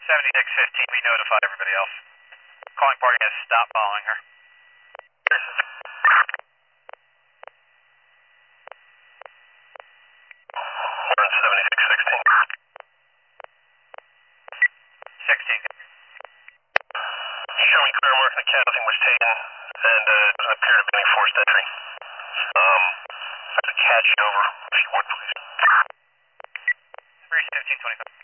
7615, we notify everybody else. Calling party has stopped following her. 7616. 16. Show me clear mark, the casting was taken, and doesn't appear to be any forced entry. Catch you over, if you would, please. 31525.